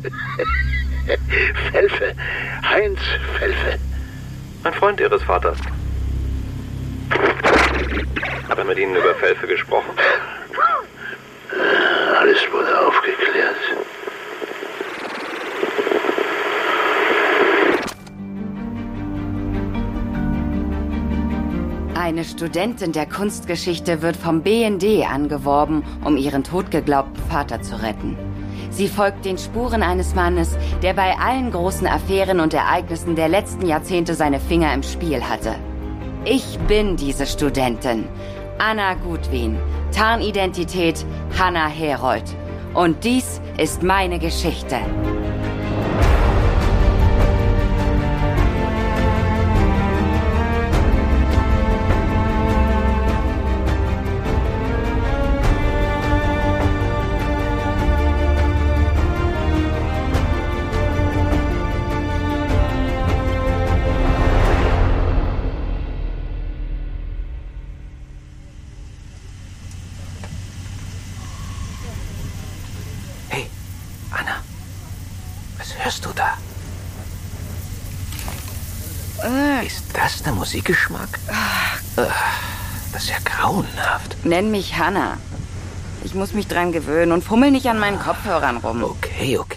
Felfe. Heinz Felfe. Ein Freund Ihres Vaters. Hat er mit Ihnen über Felfe gesprochen? Alles wurde aufgeklärt. Eine Studentin der Kunstgeschichte wird vom BND angeworben, um ihren totgeglaubten Vater zu retten. Sie folgt den Spuren eines Mannes, der bei allen großen Affären und Ereignissen der letzten Jahrzehnte seine Finger im Spiel hatte. Ich bin diese Studentin. Anna Gutwin. Tarnidentität Hannah Herold. Und dies ist meine Geschichte. Hey, Anna. Was hörst du da? Ist das der Musikgeschmack? Das ist ja grauenhaft. Nenn mich Hannah. Ich muss mich dran gewöhnen und fummel nicht an meinen Kopfhörern rum. Okay.